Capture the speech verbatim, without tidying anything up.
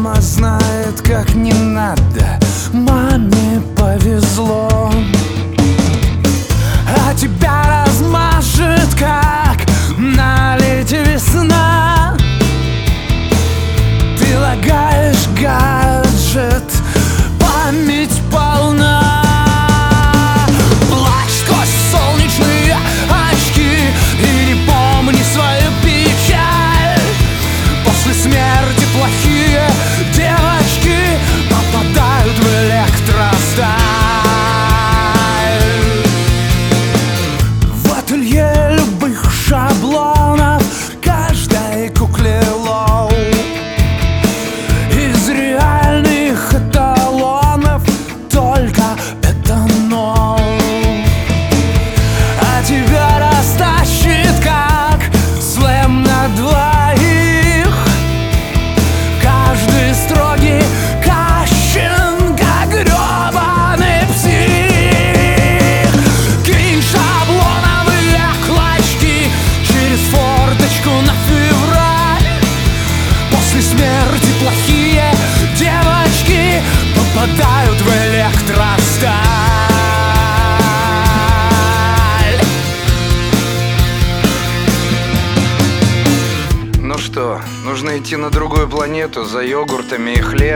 Мама знает, как не надо, маме повезло. А тебя размажет, как налить весна. Ты лагаешь гаджет, память полна. Плачь сквозь солнечные очки и не помни свою печаль. После смерти плохие девочки попадают в электросталь. В ателье любых шаблонов каждой кукле лоу. Из реальных эталонов только этанол. А тебя растащит, как слэм на двоих. Каждый строгий Кащенко, грёбаный псих. Кинь шаблоновые клочки через форточку на февраль. После смерти плохие девочки попадают в электросталь. Ну что, нужно идти на другую планету за йогуртами и хлебом.